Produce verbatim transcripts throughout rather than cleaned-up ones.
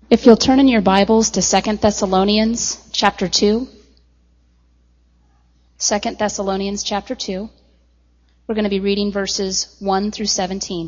If you'll turn in your Bibles to Second Thessalonians chapter two. Second Thessalonians chapter two. We're going to be reading verses one through seventeen.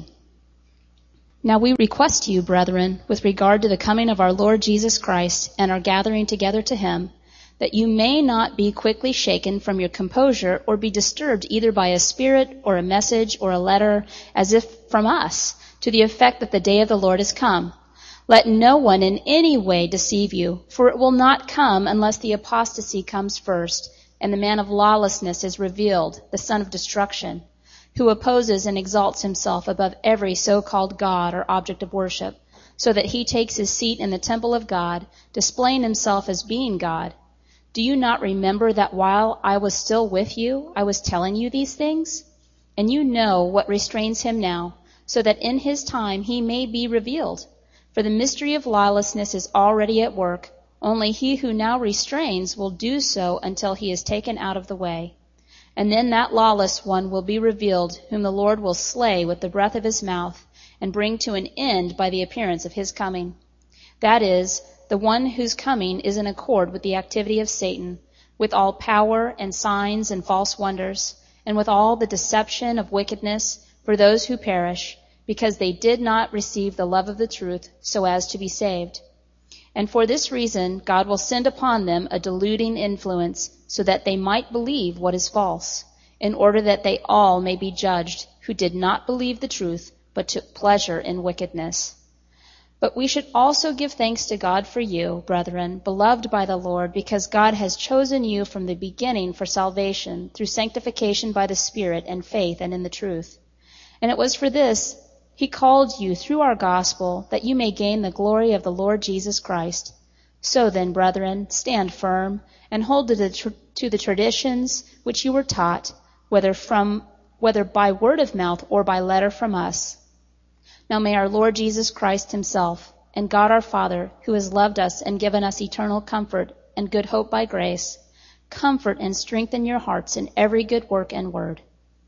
Now we request you, brethren, with regard to the coming of our Lord Jesus Christ and our gathering together to him, that you may not be quickly shaken from your composure or be disturbed either by a spirit or a message or a letter, as if from us, to the effect that the day of the Lord is come. Let no one in any way deceive you, for it will not come unless the apostasy comes first, and the man of lawlessness is revealed, the son of destruction, who opposes and exalts himself above every so-called God or object of worship, so that he takes his seat in the temple of God, displaying himself as being God. Do you not remember that while I was still with you, I was telling you these things? And you know what restrains him now, so that in his time he may be revealed. For the mystery of lawlessness is already at work. Only he who now restrains will do so until he is taken out of the way. And then that lawless one will be revealed, whom the Lord will slay with the breath of his mouth, and bring to an end by the appearance of his coming. That is, the one whose coming is in accord with the activity of Satan, with all power and signs and false wonders, and with all the deception of wickedness for those who perish, because they did not receive the love of the truth so as to be saved. And for this reason, God will send upon them a deluding influence, so that they might believe what is false, in order that they all may be judged who did not believe the truth, but took pleasure in wickedness. But we should also give thanks to God for you, brethren, beloved by the Lord, because God has chosen you from the beginning for salvation, through sanctification by the Spirit and faith and in the truth. And it was for this He called you through our gospel, that you may gain the glory of the Lord Jesus Christ. So then, brethren, stand firm and hold to the, tr- to the traditions which you were taught, whether from whether by word of mouth or by letter from us. Now may our Lord Jesus Christ himself and God our Father, who has loved us and given us eternal comfort and good hope by grace, comfort and strengthen your hearts in every good work and word.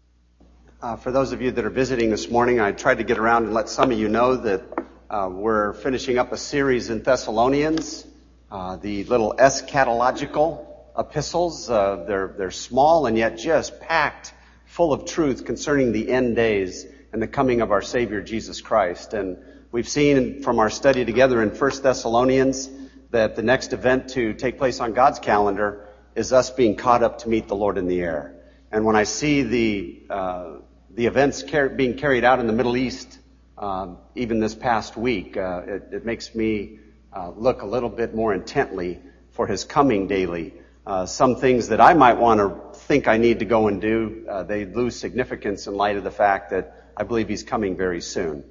Uh, for those of you that are visiting this morning, I tried to get around and let some of you know that uh, we're finishing up a series in Thessalonians, uh, the little eschatological epistles. Uh, they're they're small and yet just packed full of truth concerning the end days and the coming of our Savior Jesus Christ. And we've seen from our study together in First Thessalonians that the next event to take place on God's calendar is us being caught up to meet the Lord in the air. And when I see the uh, the events car- being carried out in the Middle East, um, even this past week, uh, it, it makes me uh, look a little bit more intently for his coming daily. Uh, some things that I might want to think I need to go and do, uh, they lose significance in light of the fact that I believe he's coming very soon.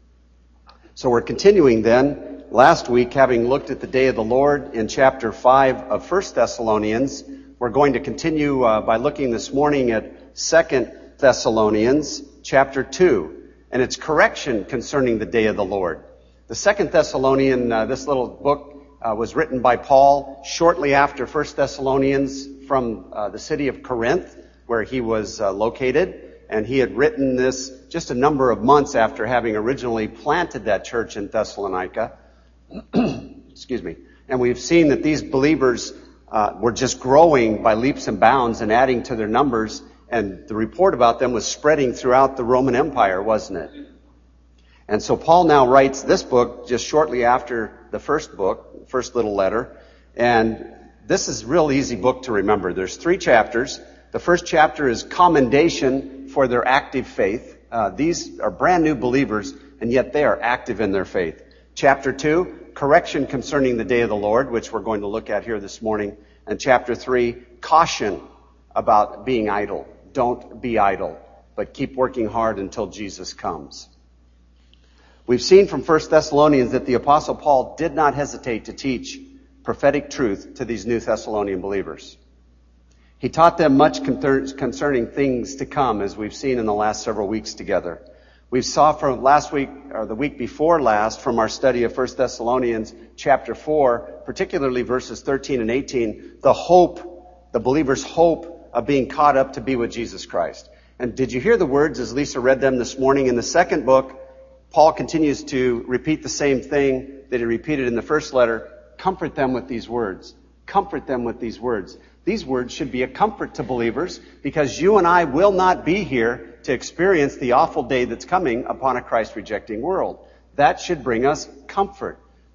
So we're continuing then, last week, having looked at the day of the Lord in chapter five of First Thessalonians. We're going to continue uh, by looking this morning at Second Thessalonians chapter two, and its correction concerning the day of the Lord. The Second Thessalonian, uh, this little book uh, was written by Paul shortly after First Thessalonians from uh, the city of Corinth, where he was uh, located, and he had written this just a number of months after having originally planted that church in Thessalonica. Excuse me. And we've seen that these believers uh, were just growing by leaps and bounds and adding to their numbers. And the report about them was spreading throughout the Roman Empire, wasn't it? And so Paul now writes this book just shortly after the first book, first little letter. And this is a real easy book to remember. There's three chapters. The first chapter is commendation for their active faith. Uh, these are brand new believers, and yet they are active in their faith. Chapter two, correction concerning the day of the Lord, which we're going to look at here this morning. And chapter three, caution about being idle. Don't be idle, but keep working hard until Jesus comes. We've seen from First Thessalonians that the Apostle Paul did not hesitate to teach prophetic truth to these new Thessalonian believers. He taught them much concerning things to come, as we've seen in the last several weeks together. We saw from last week, or the week before last, from our study of First Thessalonians chapter four, particularly verses thirteen and eighteen, the hope, the believer's hope of being caught up to be with Jesus Christ. And did you hear the words as Lisa read them this morning? In the second book, Paul continues to repeat the same thing, that he repeated in the first letter, comfort them with these words. Comfort them with these words. These words should be a comfort to believers because you and I will not be here to experience the awful day that's coming upon a Christ-rejecting world. That should bring us comfort.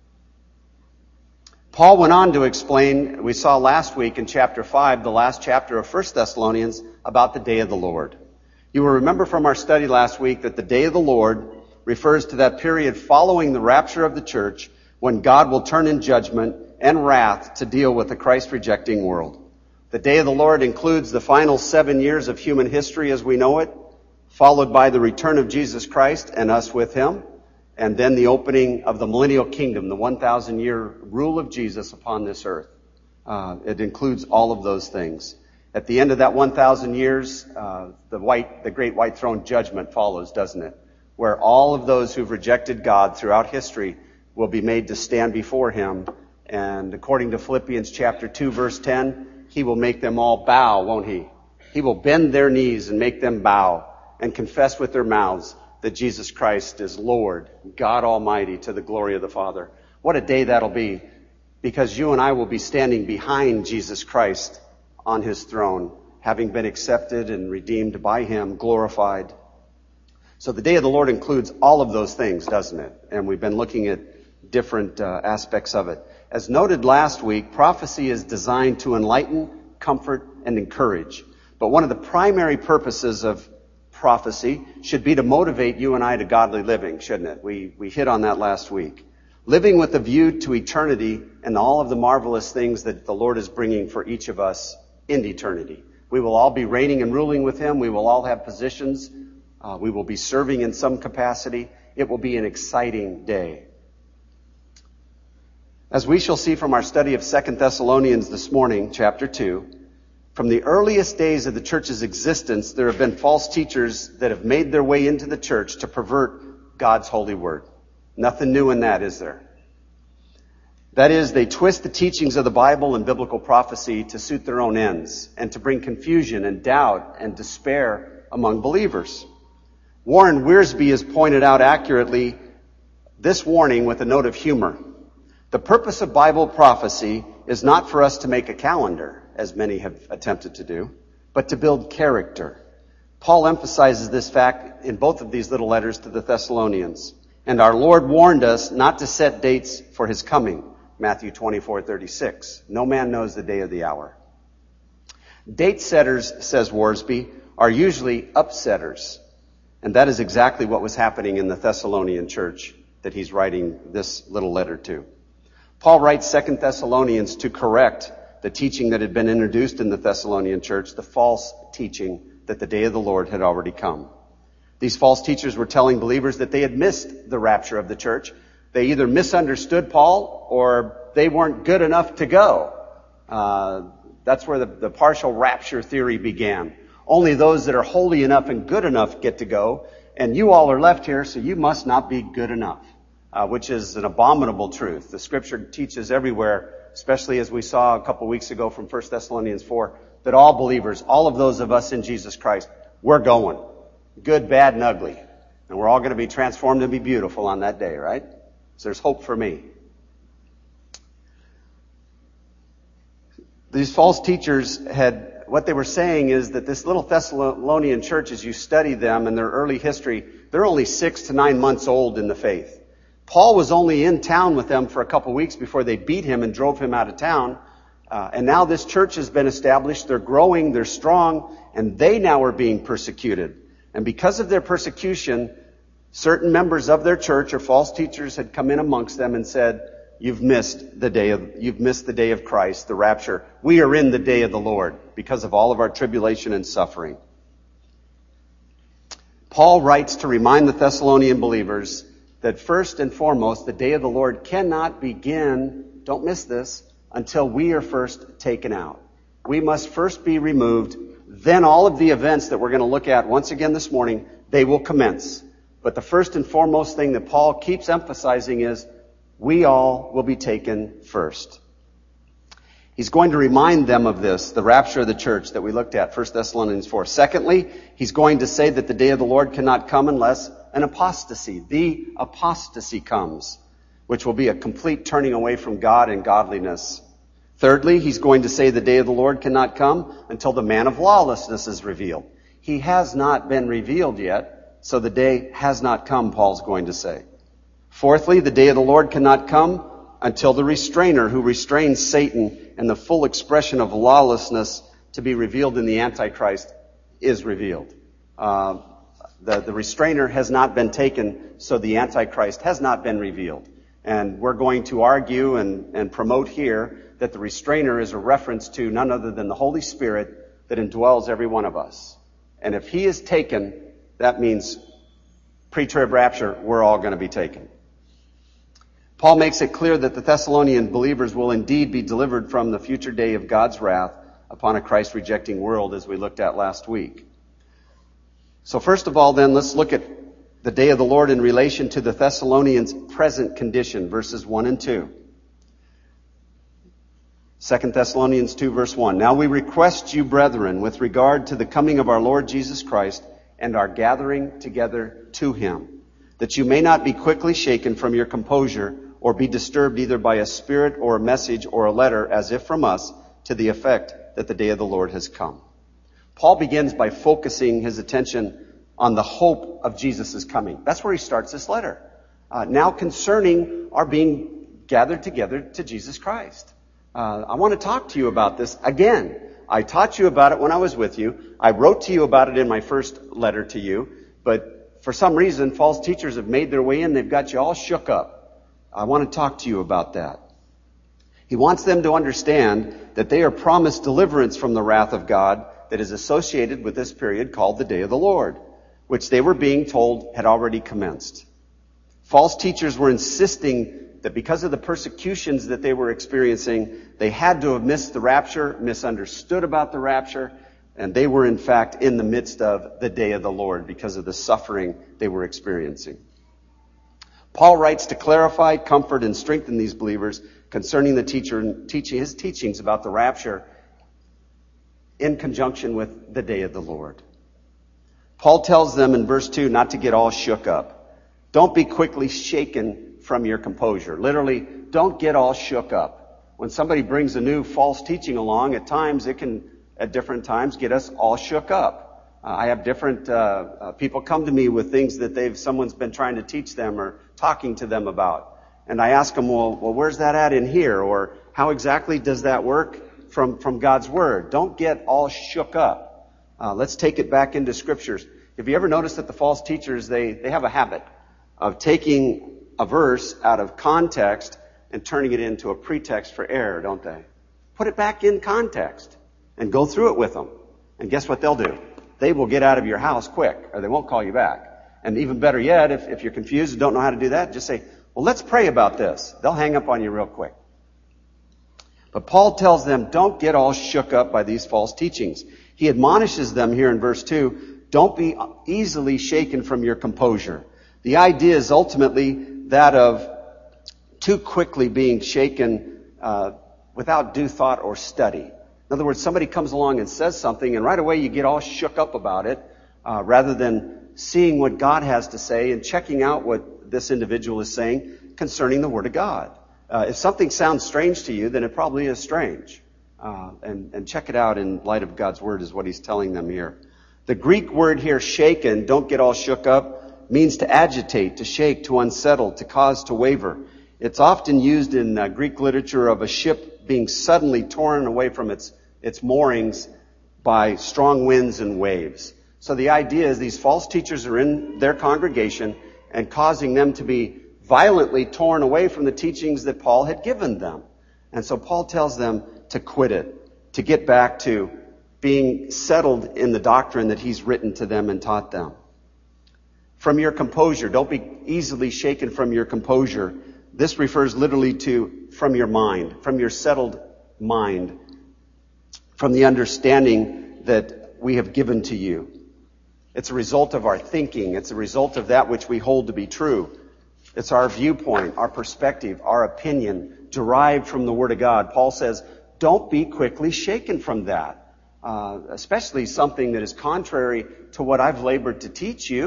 Paul went on to explain, we saw last week in chapter five, the last chapter of First Thessalonians, about the day of the Lord. You will remember from our study last week that the day of the Lord refers to that period following the rapture of the church when God will turn in judgment and wrath to deal with the Christ-rejecting world. The day of the Lord includes the final seven years of human history as we know it, followed by the return of Jesus Christ and us with him, and then the opening of the millennial kingdom, the one thousand year rule of Jesus upon this earth. Uh, it includes all of those things. At the end of that one thousand years, uh, the white, the great white throne judgment follows, doesn't it? Where all of those who've rejected God throughout history will be made to stand before him. And according to Philippians chapter two, verse ten, he will make them all bow, won't he? He will bend their knees and make them bow and confess with their mouths that Jesus Christ is Lord, God Almighty, to the glory of the Father. What a day that'll be, because you and I will be standing behind Jesus Christ on his throne, having been accepted and redeemed by him, glorified. So the day of the Lord includes all of those things, doesn't it? And we've been looking at different uh, aspects of it. As noted last week, prophecy is designed to enlighten, comfort, and encourage. But one of the primary purposes of prophecy should be to motivate you and I to godly living, shouldn't it? We we hit on that last week. Living with a view to eternity and all of the marvelous things that the Lord is bringing for each of us in eternity. We will all be reigning and ruling with him. We will all have positions. Uh, we will be serving in some capacity. It will be an exciting day. As we shall see from our study of Second Thessalonians this morning, chapter two, from the earliest days of the church's existence, there have been false teachers that have made their way into the church to pervert God's holy word. Nothing new in that, is there? That is, they twist the teachings of the Bible and biblical prophecy to suit their own ends and to bring confusion and doubt and despair among believers. Warren Wiersbe has pointed out accurately this warning with a note of humor. The purpose of Bible prophecy is not for us to make a calendar, as many have attempted to do, but to build character. Paul emphasizes this fact in both of these little letters to the Thessalonians. And our Lord warned us not to set dates for his coming, Matthew twenty-four thirty-six. No man knows the day or the hour. Date setters, says Wiersbe, are usually upsetters. And that is exactly what was happening in the Thessalonian church that he's writing this little letter to. Paul writes Second Thessalonians to correct the teaching that had been introduced in the Thessalonian church, the false teaching that the day of the Lord had already come. These false teachers were telling believers that they had missed the rapture of the church. They either misunderstood Paul or they weren't good enough to go. Uh, that's where the, the partial rapture theory began. Only those that are holy enough and good enough get to go, and you all are left here, so you must not be good enough, uh, which is an abominable truth. The scripture teaches everywhere, especially as we saw a couple weeks ago from First Thessalonians four, that all believers, all of those of us in Jesus Christ, we're going. Good, bad, and ugly. And we're all going to be transformed and be beautiful on that day, right? So there's hope for me. These false teachers had, what they were saying is that this little Thessalonian church, as you study them and their early history, they're only six to nine months old in the faith. Paul was only in town with them for a couple weeks before they beat him and drove him out of town. Uh, and now this church has been established. They're growing, they're strong, and they now are being persecuted. And because of their persecution, certain members of their church or false teachers had come in amongst them and said, You've missed the day of, you've missed the day of Christ, the rapture. We are in the day of the Lord because of all of our tribulation and suffering. Paul writes to remind the Thessalonian believers that first and foremost, the day of the Lord cannot begin, don't miss this, until we are first taken out. We must first be removed. Then all of the events that we're going to look at once again this morning, they will commence. But the first and foremost thing that Paul keeps emphasizing is we all will be taken first. He's going to remind them of this, the rapture of the church that we looked at, First Thessalonians four. Secondly, he's going to say that the day of the Lord cannot come unless an apostasy, the apostasy comes. which will be a complete turning away from God and godliness. Thirdly, he's going to say the day of the Lord cannot come until the man of lawlessness is revealed. He has not been revealed yet, so the day has not come, Paul's going to say. Fourthly, the day of the Lord cannot come until the restrainer who restrains Satan and the full expression of lawlessness to be revealed in the Antichrist is revealed. Uh, the, the restrainer has not been taken, so the Antichrist has not been revealed. And we're going to argue and, and promote here that the restrainer is a reference to none other than the Holy Spirit that indwells every one of us. And if he is taken, that means pre-trib rapture, we're all going to be taken. Paul makes it clear that the Thessalonian believers will indeed be delivered from the future day of God's wrath upon a Christ-rejecting world, as we looked at last week. So first of all, then, let's look at the day of the Lord in relation to the Thessalonians' present condition, verses one and two. Second Thessalonians two, verse one. Now we request you, brethren, with regard to the coming of our Lord Jesus Christ and our gathering together to him, that you may not be quickly shaken from your composure or be disturbed either by a spirit or a message or a letter as if from us, to the effect that the day of the Lord has come. Paul begins by focusing his attention on the hope of Jesus' coming. That's where he starts this letter. Uh, now concerning our being gathered together to Jesus Christ. Uh, I want to talk to you about this again. I taught you about it when I was with you. I wrote to you about it in my first letter to you, but for some reason, false teachers have made their way in. They've got you all shook up. I want to talk to you about that. He wants them to understand that they are promised deliverance from the wrath of God that is associated with this period called the day of the Lord, which they were being told had already commenced. False teachers were insisting that because of the persecutions that they were experiencing, they had to have missed the rapture, misunderstood about the rapture, and they were in fact in the midst of the day of the Lord because of the suffering they were experiencing. Paul writes to clarify, comfort, and strengthen these believers concerning the teacher, teaching, his teachings about the rapture in conjunction with the day of the Lord. Paul tells them in verse two not to get all shook up. Don't be quickly shaken from your composure. Literally, don't get all shook up. When somebody brings a new false teaching along, at times it can, at different times, get us all shook up. Uh, I have different uh, uh, people come to me with things that they've someone's been trying to teach them or talking to them about. And I ask them, well, well, where's that at in here? Or how exactly does that work from, from God's Word? Don't get all shook up. Uh, let's take it back into Scriptures. Have you ever noticed that the false teachers, they, they have a habit of taking a verse out of context and turning it into a pretext for error, don't they? Put it back in context and go through it with them. And guess what they'll do? They will get out of your house quick, or they won't call you back. And even better yet, if, if you're confused and don't know how to do that, just say, well, let's pray about this. They'll hang up on you real quick. But Paul tells them, don't get all shook up by these false teachings. He admonishes them here in verse two, don't be easily shaken from your composure. The idea is ultimately that of too quickly being shaken uh, without due thought or study. In other words, somebody comes along and says something, and right away you get all shook up about it, uh, rather than seeing what God has to say and checking out what this individual is saying concerning the Word of God. Uh, if something sounds strange to you, then it probably is strange. Uh, and, and check it out in light of God's Word is what he's telling them here. The Greek word here, shaken, don't get all shook up, means to agitate, to shake, to unsettle, to cause to waver. It's often used in uh, Greek literature of a ship being suddenly torn away from its, its moorings by strong winds and waves. So the idea is these false teachers are in their congregation and causing them to be violently torn away from the teachings that Paul had given them. And so Paul tells them to quit it, to get back to being settled in the doctrine that he's written to them and taught them. From your composure. Don't be easily shaken from your composure. This refers literally to from your mind, from your settled mind, from the understanding that we have given to you. It's a result of our thinking. It's a result of that which we hold to be true. It's our viewpoint, our perspective, our opinion derived from the Word of God. Paul says, don't be quickly shaken from that, uh, especially something that is contrary to what I've labored to teach you.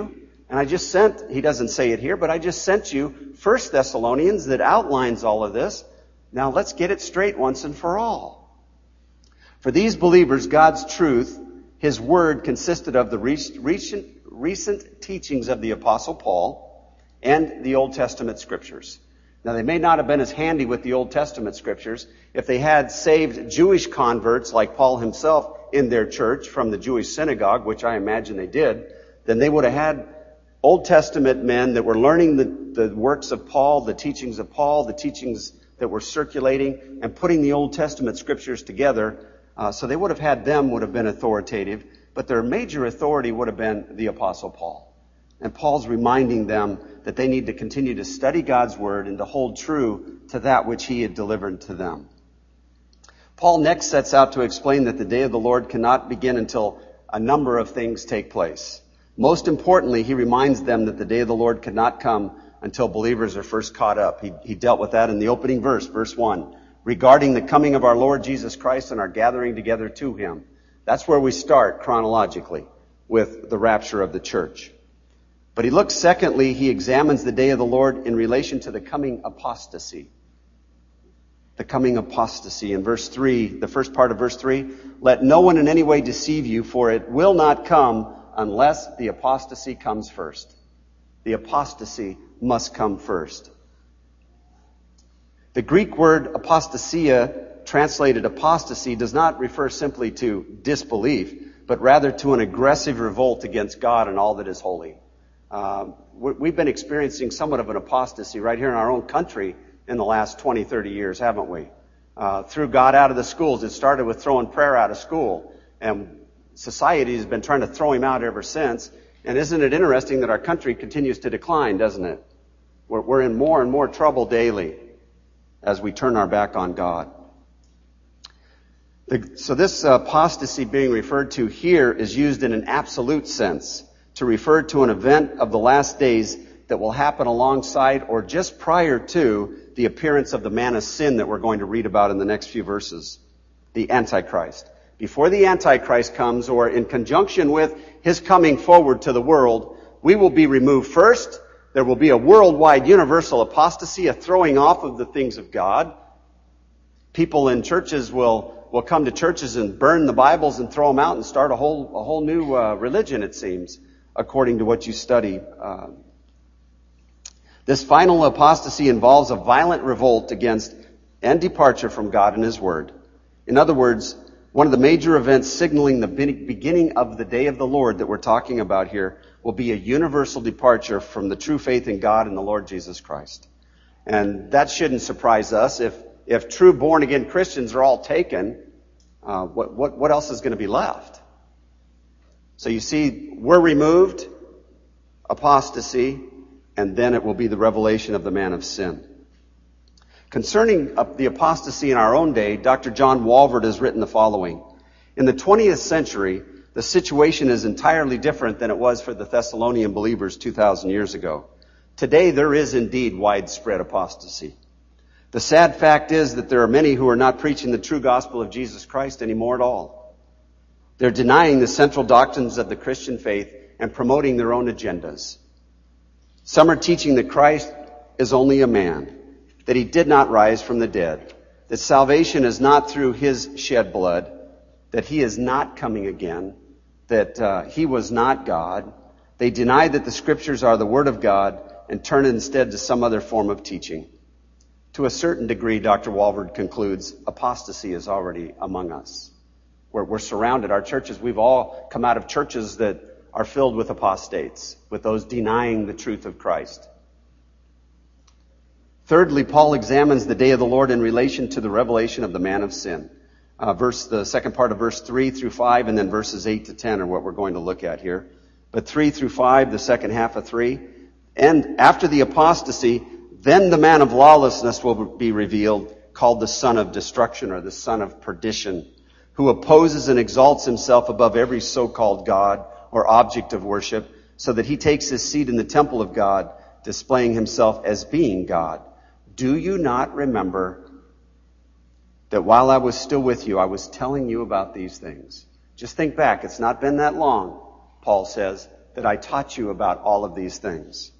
And I just sent, he doesn't say it here, but I just sent you First Thessalonians that outlines all of this. Now let's get it straight once and for all. For these believers, God's truth, His Word, consisted of the recent, recent teachings of the Apostle Paul and the Old Testament Scriptures. Now they may not have been as handy with the Old Testament Scriptures. If they had saved Jewish converts like Paul himself in their church from the Jewish synagogue, which I imagine they did, then they would have had Old Testament men that were learning the, the works of Paul, the teachings of Paul, the teachings that were circulating, and putting the Old Testament Scriptures together. Uh, so they would have had them would have been authoritative, but their major authority would have been the Apostle Paul. And Paul's reminding them that they need to continue to study God's Word and to hold true to that which He had delivered to them. Paul next sets out to explain that the day of the Lord cannot begin until a number of things take place. Most importantly, he reminds them that the day of the Lord could not come until believers are first caught up. He, he dealt with that in the opening verse, verse one, regarding the coming of our Lord Jesus Christ and our gathering together to Him. That's where we start chronologically with the rapture of the church. But he looks, secondly, he examines the day of the Lord in relation to the coming apostasy. The coming apostasy. In verse three, the first part of verse three, let no one in any way deceive you, for it will not come unless the apostasy comes first. The apostasy must come first. The Greek word apostasia, translated apostasy, does not refer simply to disbelief, but rather to an aggressive revolt against God and all that is holy. Um, we've been experiencing somewhat of an apostasy right here in our own country in the last twenty, thirty years, haven't we? Uh, threw God out of the schools. It started with throwing prayer out of school. And society has been trying to throw Him out ever since. And isn't it interesting that our country continues to decline, doesn't it? We're, we're in more and more trouble daily as we turn our back on God. The, so this apostasy being referred to here is used in an absolute sense to refer to an event of the last days that will happen alongside or just prior to the appearance of the man of sin that we're going to read about in the next few verses, the Antichrist. Before the Antichrist comes, or in conjunction with his coming forward to the world, we will be removed first. There will be a worldwide universal apostasy, a throwing off of the things of God. People in churches will, will come to churches and burn the Bibles and throw them out and start a whole, a whole new uh, religion, it seems, according to what you study. Uh, this final apostasy involves a violent revolt against and departure from God and His Word. In other words, one of the major events signaling the beginning of the day of the Lord that we're talking about here will be a universal departure from the true faith in God and the Lord Jesus Christ. And that shouldn't surprise us. If if true born-again Christians are all taken, uh, what, what, what else is going to be left? So you see, we're removed, apostasy, and then it will be the revelation of the man of sin. Concerning the apostasy in our own day, Doctor John Walvoord has written the following. In the twentieth century, the situation is entirely different than it was for the Thessalonian believers two thousand years ago. Today, there is indeed widespread apostasy. The sad fact is that there are many who are not preaching the true gospel of Jesus Christ anymore at all. They're denying the central doctrines of the Christian faith and promoting their own agendas. Some are teaching that Christ is only a man, that He did not rise from the dead, that salvation is not through His shed blood, that He is not coming again, that uh, He was not God. They deny that the Scriptures are the Word of God and turn instead to some other form of teaching. To a certain degree, Doctor Walvoord concludes, apostasy is already among us. We're, we're surrounded. Our churches, we've all come out of churches that are filled with apostates, with those denying the truth of Christ. Thirdly, Paul examines the day of the Lord in relation to the revelation of the man of sin. Uh, verse, the second part of verse three through five, and then verses eight to ten are what we're going to look at here. But three through five, the second half of three. And after the apostasy, then the man of lawlessness will be revealed, called the son of destruction or the son of perdition, who opposes and exalts himself above every so-called God or object of worship, so that he takes his seat in the temple of God, displaying himself as being God. Do you not remember that while I was still with you, I was telling you about these things? Just think back. It's not been that long, Paul says, that I taught you about all of these things.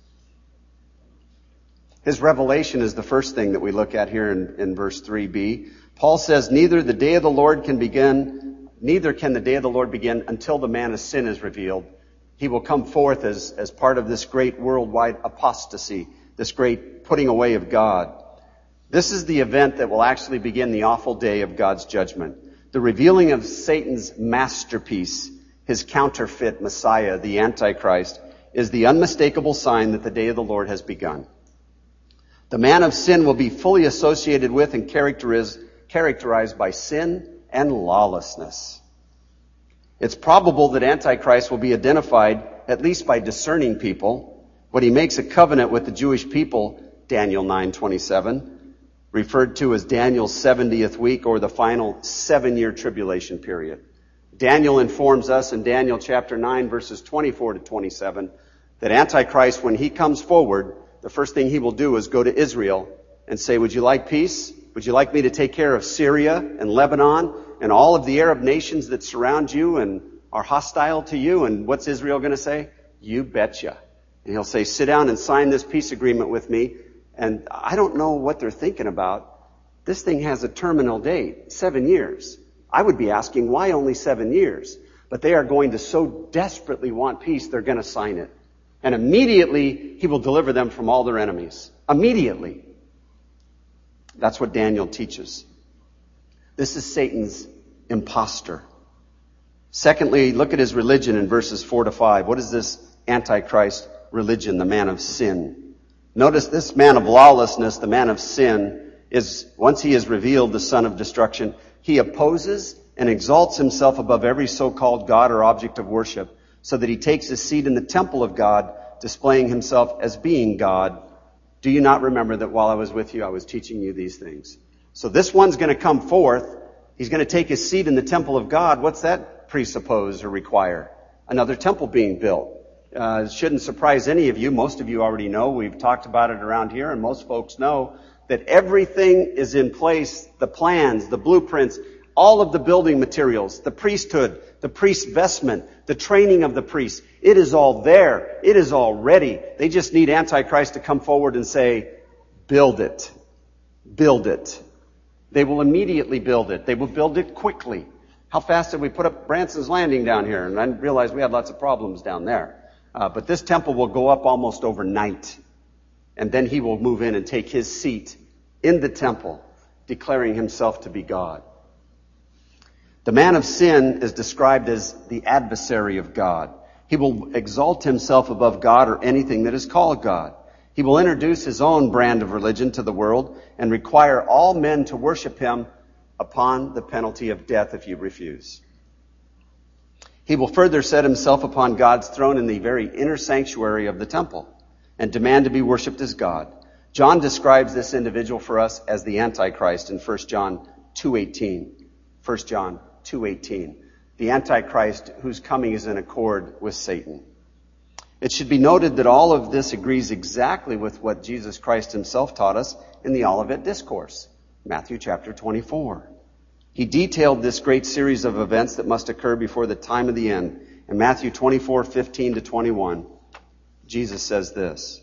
His revelation is the first thing that we look at here in, in verse three b. Paul says, neither the day of the Lord can begin, neither can the day of the Lord begin until the man of sin is revealed. He will come forth as, as part of this great worldwide apostasy, this great putting away of God. This is the event that will actually begin the awful day of God's judgment. The revealing of Satan's masterpiece, his counterfeit Messiah, the Antichrist, is the unmistakable sign that the day of the Lord has begun. The man of sin will be fully associated with and characterized, characterized by sin and lawlessness. It's probable that Antichrist will be identified, at least by discerning people, when he makes a covenant with the Jewish people, Daniel nine twenty-seven, referred to as Daniel's seventieth week or the final seven-year tribulation period. Daniel informs us in Daniel chapter nine, verses twenty-four to twenty-seven, that Antichrist, when he comes forward, the first thing he will do is go to Israel and say, would you like peace? Would you like me to take care of Syria and Lebanon and all of the Arab nations that surround you and are hostile to you? And what's Israel going to say? You betcha. And he'll say, sit down and sign this peace agreement with me. And I don't know what they're thinking about. This thing has a terminal date, seven years. I would be asking, why only seven years? But they are going to so desperately want peace, they're going to sign it. And immediately, he will deliver them from all their enemies. Immediately. That's what Daniel teaches. This is Satan's imposter. Secondly, look at his religion in verses four to five. What is this Antichrist religion, the man of sin? Notice this man of lawlessness, the man of sin, is, once he is revealed, the son of destruction, he opposes and exalts himself above every so-called God or object of worship, so that he takes his seat in the temple of God, displaying himself as being God. Do you not remember that while I was with you, I was teaching you these things? So this one's going to come forth. He's going to take his seat in the temple of God. What's that presuppose or require? Another temple being built. Uh, it shouldn't surprise any of you. Most of you already know. We've talked about it around here, and most folks know that everything is in place. The plans, the blueprints, all of the building materials, the priesthood, the priest's vestment, the training of the priests. It is all there. It is all ready. They just need Antichrist to come forward and say, build it. Build it. They will immediately build it. They will build it quickly. How fast did we put up Branson's Landing down here? And I realized we had lots of problems down there. Uh, but this temple will go up almost overnight. And then he will move in and take his seat in the temple, declaring himself to be God. The man of sin is described as the adversary of God. He will exalt himself above God or anything that is called God. He will introduce his own brand of religion to the world and require all men to worship him upon the penalty of death if you refuse. He will further set himself upon God's throne in the very inner sanctuary of the temple and demand to be worshipped as God. John describes this individual for us as the Antichrist in First John two eighteen. First John two eighteen. The Antichrist whose coming is in accord with Satan. It should be noted that all of this agrees exactly with what Jesus Christ himself taught us in the Olivet Discourse, Matthew chapter twenty-four. He detailed this great series of events that must occur before the time of the end. In Matthew twenty-four, fifteen to twenty-one, Jesus says this.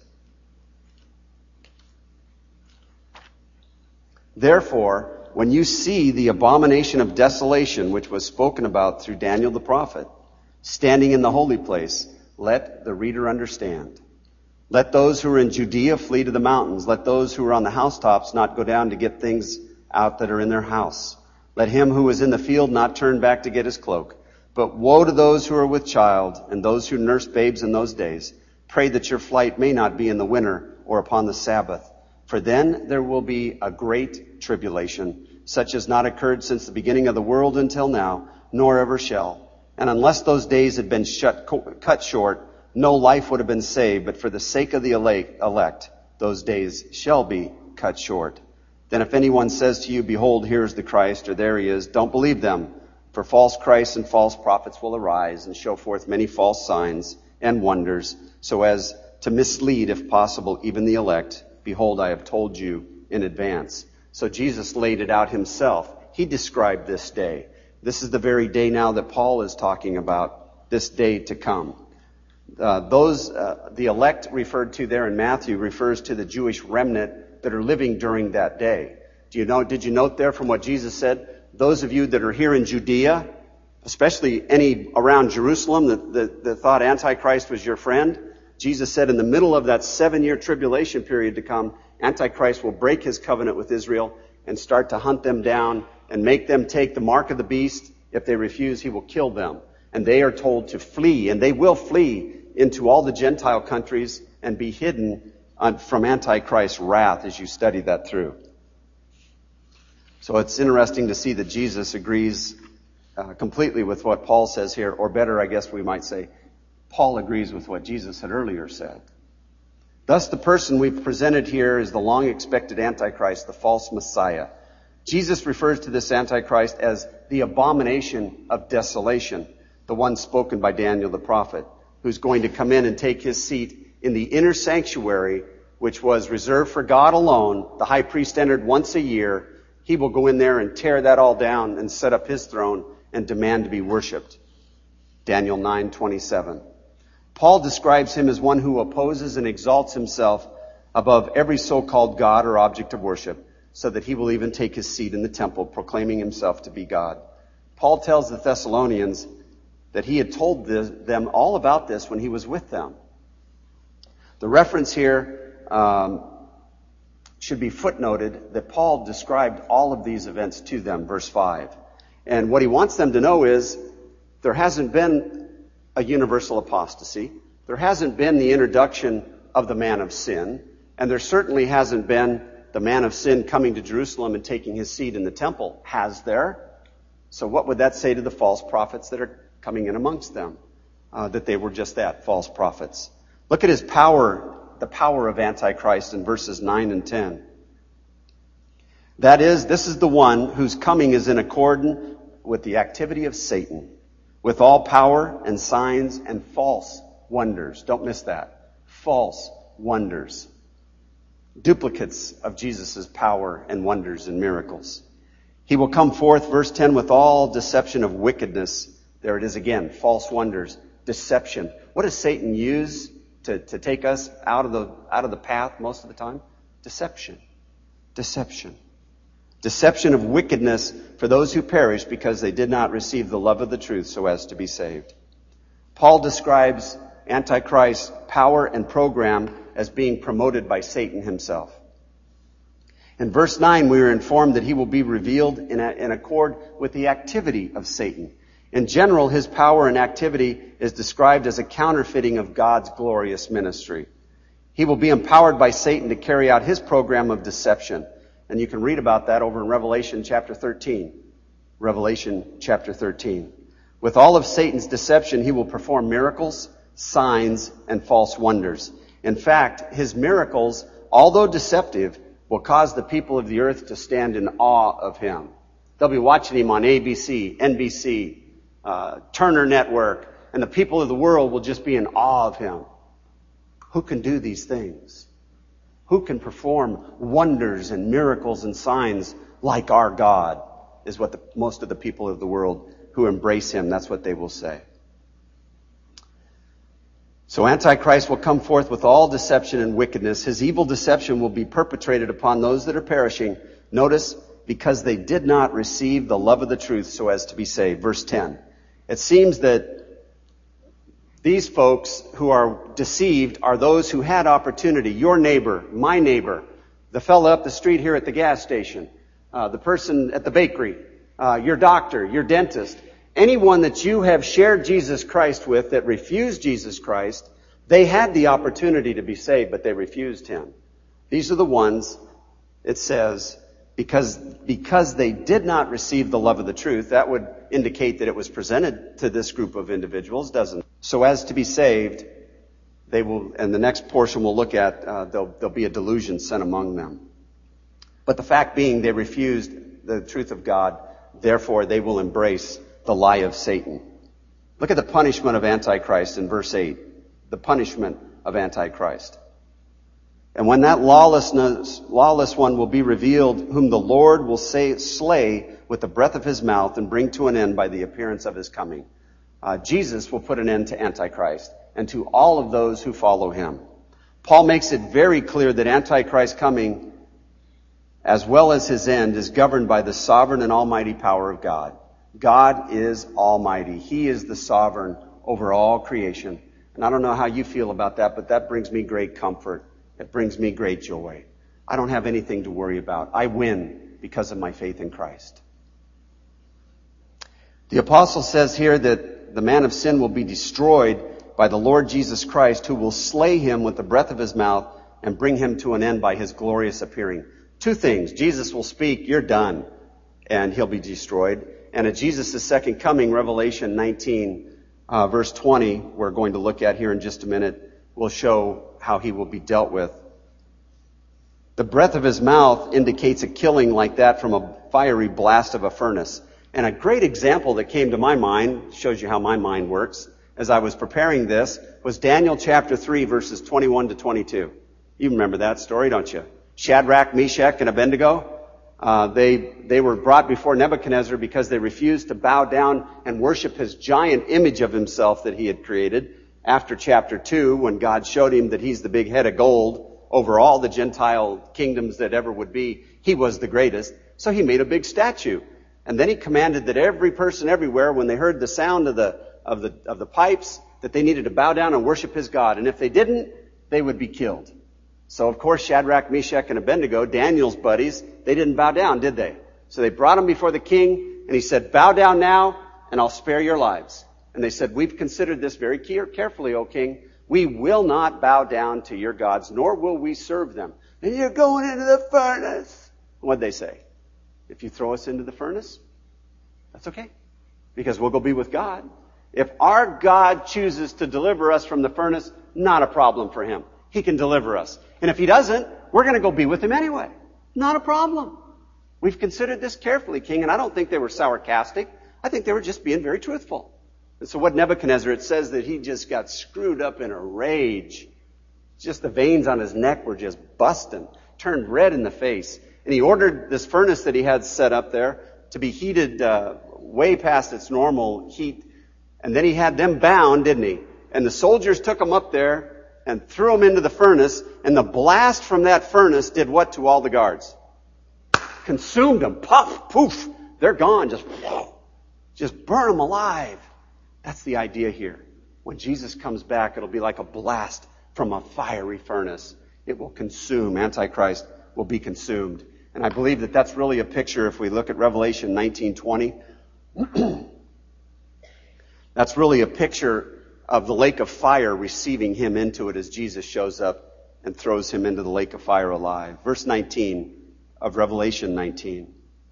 Therefore, when you see the abomination of desolation, which was spoken about through Daniel the prophet, standing in the holy place, let the reader understand. Let those who are in Judea flee to the mountains. Let those who are on the housetops not go down to get things out that are in their house. Let him who is in the field not turn back to get his cloak. But woe to those who are with child and those who nurse babes in those days. Pray that your flight may not be in the winter or upon the Sabbath. For then there will be a great tribulation, such as not occurred since the beginning of the world until now, nor ever shall. And unless those days had been shut, cut short, no life would have been saved. But for the sake of the elect, those days shall be cut short. Then if anyone says to you, behold, here is the Christ, or there he is, don't believe them. For false Christs and false prophets will arise and show forth many false signs and wonders, so as to mislead, if possible, even the elect. Behold, I have told you in advance. So Jesus laid it out himself. He described this day. This is the very day now that Paul is talking about, this day to come. Uh, those, uh, the elect referred to there in Matthew refers to the Jewish remnant that are living during that day. Do you know, did you note there from what Jesus said? Those of you that are here in Judea, especially any around Jerusalem that, that, that thought Antichrist was your friend, Jesus said in the middle of that seven-year tribulation period to come, Antichrist will break his covenant with Israel and start to hunt them down and make them take the mark of the beast. If they refuse, he will kill them. And they are told to flee, and they will flee into all the Gentile countries and be hidden from Antichrist's wrath as you study that through. So it's interesting to see that Jesus agrees uh, completely with what Paul says here, or better, I guess we might say, Paul agrees with what Jesus had earlier said. Thus, the person we've presented here is the long-expected Antichrist, the false Messiah. Jesus refers to this Antichrist as the abomination of desolation, the one spoken by Daniel the prophet, who's going to come in and take his seat in the inner sanctuary, which was reserved for God alone. The high priest entered once a year. He will go in there and tear that all down and set up his throne and demand to be worshipped. Daniel nine twenty-seven. Paul describes him as one who opposes and exalts himself above every so-called God or object of worship, so that he will even take his seat in the temple, proclaiming himself to be God. Paul tells the Thessalonians that he had told them all about this when he was with them. The reference here um, should be footnoted that Paul described all of these events to them, verse five. And what he wants them to know is there hasn't been a universal apostasy. There hasn't been the introduction of the man of sin. And there certainly hasn't been the man of sin coming to Jerusalem and taking his seat in the temple. Has there? So what would that say to the false prophets that are coming in amongst them? Uh, that they were just that, false prophets. Look at his power, the power of Antichrist in verses nine and ten. That is, this is the one whose coming is in accordance with the activity of Satan, with all power and signs and false wonders. Don't miss that. False wonders. Duplicates of Jesus' power and wonders and miracles. He will come forth, verse ten, with all deception of wickedness. There it is again, false wonders, deception. What does Satan use to, to take us out of the out of the path most of the time? Deception. Deception. Deception of wickedness for those who perish because they did not receive the love of the truth so as to be saved. Paul describes Antichrist's power and program as being promoted by Satan himself. In verse nine, we are informed that he will be revealed in, a, in accord with the activity of Satan. In general, his power and activity is described as a counterfeiting of God's glorious ministry. He will be empowered by Satan to carry out his program of deception. And you can read about that over in Revelation chapter thirteen. Revelation chapter thirteen. With all of Satan's deception, he will perform miracles, signs, and false wonders. In fact, his miracles, although deceptive, will cause the people of the earth to stand in awe of him. They'll be watching him on A B C, N B C, uh, Turner Network, and the people of the world will just be in awe of him. Who can do these things? Who can perform wonders and miracles and signs like our God? Is what the, most of the people of the world who embrace him, that's what they will say. So Antichrist will come forth with all deception and wickedness. His evil deception will be perpetrated upon those that are perishing. Notice, because they did not receive the love of the truth so as to be saved. Verse ten. It seems that these folks who are deceived are those who had opportunity. Your neighbor, my neighbor, the fellow up the street here at the gas station, uh, the person at the bakery, uh, your doctor, your dentist, anyone that you have shared Jesus Christ with that refused Jesus Christ, they had the opportunity to be saved, but they refused him. These are the ones, it says, because, because they did not receive the love of the truth. That would indicate that it was presented to this group of individuals, doesn't it? So as to be saved, they will, and the next portion we'll look at, uh, there'll, there'll be a delusion sent among them. But the fact being, they refused the truth of God, therefore they will embrace the lie of Satan. Look at the punishment of Antichrist in verse eight. The punishment of Antichrist. And when that lawlessness, lawless one will be revealed, whom the Lord will say, slay with the breath of his mouth and bring to an end by the appearance of his coming. Uh, Jesus will put an end to Antichrist. and to all of those who follow him. Paul makes it very clear that Antichrist's coming, as well as his end, is governed by the sovereign and almighty power of God. God is almighty. He is the sovereign over all creation. And I don't know how you feel about that, but that brings me great comfort. It brings me great joy. I don't have anything to worry about. I win because of my faith in Christ. The apostle says here that the man of sin will be destroyed by the Lord Jesus Christ, who will slay him with the breath of his mouth and bring him to an end by his glorious appearing. Two things. Jesus will speak, you're done, and he'll be destroyed. And at Jesus' second coming, Revelation nineteen, uh, verse twenty, we're going to look at here in just a minute, will show how he will be dealt with. The breath of his mouth indicates a killing like that from a fiery blast of a furnace. And a great example that came to my mind, shows you how my mind works, as I was preparing this, was Daniel chapter three, verses twenty-one to twenty-two. You remember that story, don't you? Shadrach, Meshach, and Abednego. Uh, they, they were brought before Nebuchadnezzar because they refused to bow down and worship his giant image of himself that he had created. After chapter two, when God showed him that he's the big head of gold over all the Gentile kingdoms that ever would be, he was the greatest. So he made a big statue. And then he commanded that every person everywhere, when they heard the sound of the, of the, of the pipes, that they needed to bow down and worship his God. And if they didn't, they would be killed. So, of course, Shadrach, Meshach, and Abednego, Daniel's buddies, they didn't bow down, did they? So they brought him before the king, and he said, bow down now, and I'll spare your lives. And they said, we've considered this very carefully, O king. We will not bow down to your gods, nor will we serve them. And you're going into the furnace. What'd they say? If you throw us into the furnace, that's okay, because we'll go be with God. If our God chooses to deliver us from the furnace, not a problem for him. He can deliver us. And if he doesn't, we're going to go be with him anyway. Not a problem. We've considered this carefully, king, and I don't think they were sarcastic. I think they were just being very truthful. And so what Nebuchadnezzar, it says that he just got screwed up in a rage. Just the veins on his neck were just busting, turned red in the face. And he ordered this furnace that he had set up there to be heated uh, way past its normal heat. And then he had them bound, didn't he? And the soldiers took them up there and threw them into the furnace, and the blast from that furnace did what to all the guards? Consumed them. Puff, poof. They're gone. Just, just burn them alive. That's the idea here. When Jesus comes back, it'll be like a blast from a fiery furnace. It will consume. Antichrist will be consumed. And I believe that that's really a picture, if we look at Revelation nineteen twenty, that's really a picture of the lake of fire receiving him into it as Jesus shows up and throws him into the lake of fire alive. Verse nineteen of Revelation nineteen.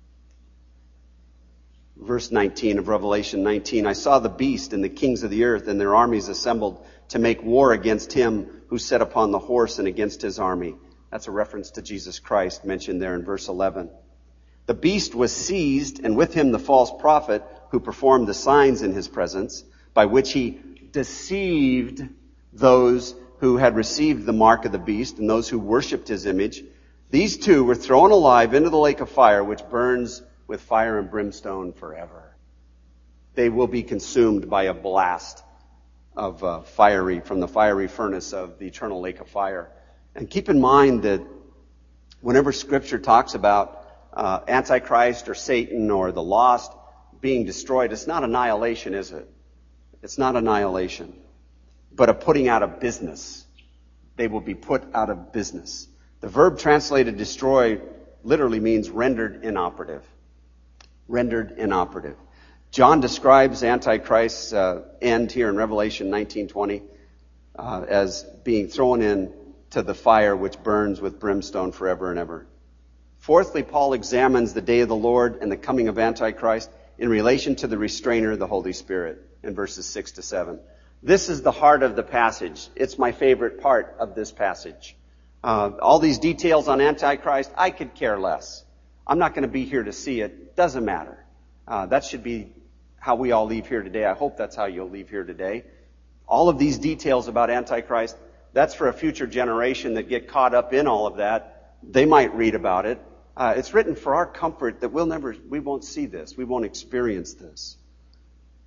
Verse nineteen of Revelation nineteen. I saw the beast and the kings of the earth and their armies assembled to make war against him who sat upon the horse and against his army. That's a reference to Jesus Christ mentioned there in verse eleven. The beast was seized, and with him the false prophet who performed the signs in his presence, by which he deceived those who had received the mark of the beast and those who worshipped his image. These two were thrown alive into the lake of fire, which burns with fire and brimstone forever. They will be consumed by a blast of uh, fiery, from the fiery furnace of the eternal lake of fire. And keep in mind that whenever Scripture talks about uh, Antichrist or Satan or the lost being destroyed, it's not annihilation, is it? It's not annihilation, but a putting out of business. They will be put out of business. The verb translated destroy literally means rendered inoperative. Rendered inoperative. John describes Antichrist's uh, end here in Revelation nineteen twenty uh, as being thrown in to the fire which burns with brimstone forever and ever. Fourthly, Paul examines the day of the Lord and the coming of Antichrist in relation to the restrainer, the Holy Spirit, in verses six to seven. This is the heart of the passage. It's my favorite part of this passage. Uh, all these details on Antichrist, I could care less. I'm not going to be here to see it. Doesn't matter. Uh, that should be how we all leave here today. I hope that's how you'll leave here today. All of these details about Antichrist, that's for a future generation that get caught up in all of that. They might read about it. Uh, it's written for our comfort that we'll never, we won't see this. We won't experience this.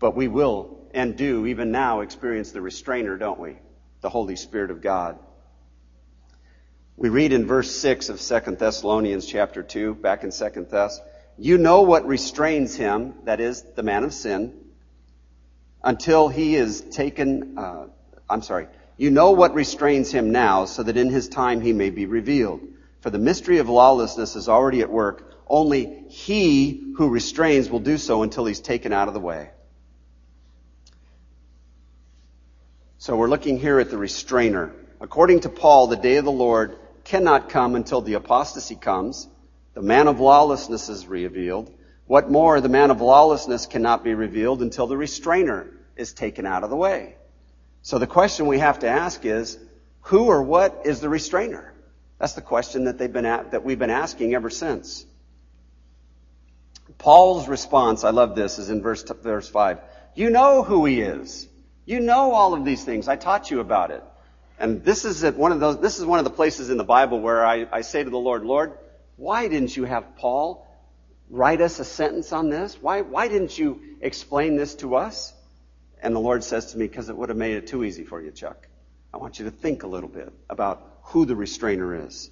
But we will and do even now experience the restrainer, don't we? The Holy Spirit of God. We read in verse six of Second Thessalonians chapter two, back in Second Thess, you know what restrains him, that is, the man of sin, until he is taken, uh, I'm sorry, you know what restrains him now, so that in his time he may be revealed. For the mystery of lawlessness is already at work. Only he who restrains will do so until he's taken out of the way. So we're looking here at the restrainer. According to Paul, the day of the Lord cannot come until the apostasy comes. The man of lawlessness is revealed. What more, the man of lawlessness cannot be revealed until the restrainer is taken out of the way. So the question we have to ask is, who or what is the restrainer? That's the question that they've been at, that we've been asking ever since. Paul's response, I love this, is in verse verse five. You know who he is. You know all of these things. I taught you about it. And this is at one of those. This is one of the places in the Bible where I, I say to the Lord, Lord, why didn't you have Paul write us a sentence on this? Why why didn't you explain this to us? And the Lord says to me, because it would have made it too easy for you, Chuck. I want you to think a little bit about who the restrainer is.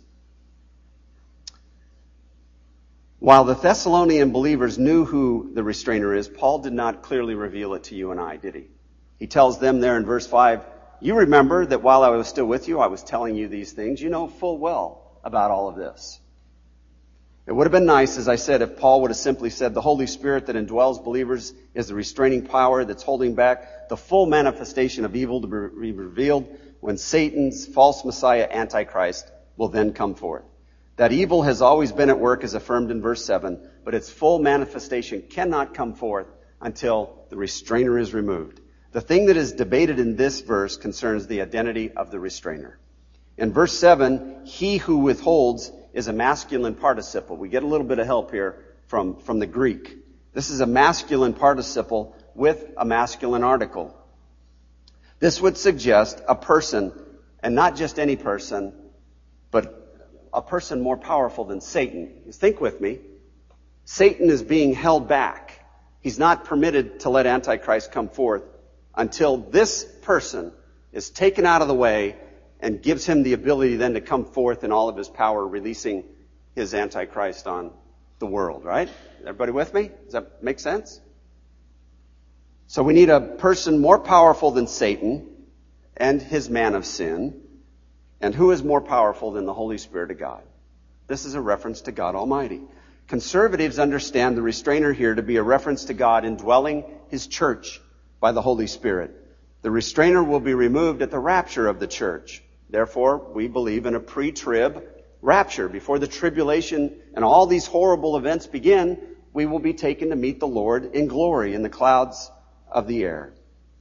While the Thessalonian believers knew who the restrainer is, Paul did not clearly reveal it to you and I, did he? He tells them there in verse five, you remember that while I was still with you, I was telling you these things. You know full well about all of this. It would have been nice, as I said, if Paul would have simply said the Holy Spirit that indwells believers is the restraining power that's holding back the full manifestation of evil to be revealed when Satan's false Messiah, Antichrist, will then come forth. That evil has always been at work as affirmed in verse seven, but its full manifestation cannot come forth until the restrainer is removed. The thing that is debated in this verse concerns the identity of the restrainer. In verse seven, he who withholds is a masculine participle. We get a little bit of help here from, from the Greek. This is a masculine participle with a masculine article. This would suggest a person, and not just any person, but a person more powerful than Satan. Think with me. Satan is being held back. He's not permitted to let Antichrist come forth until this person is taken out of the way and gives him the ability then to come forth in all of his power, releasing his Antichrist on the world, right? Everybody with me? Does that make sense? So we need a person more powerful than Satan and his man of sin. And who is more powerful than the Holy Spirit of God? This is a reference to God Almighty. Conservatives understand the restrainer here to be a reference to God indwelling his church by the Holy Spirit. The restrainer will be removed at the rapture of the church. Therefore, we believe in a pre-trib rapture. Before the tribulation and all these horrible events begin, we will be taken to meet the Lord in glory in the clouds of the air.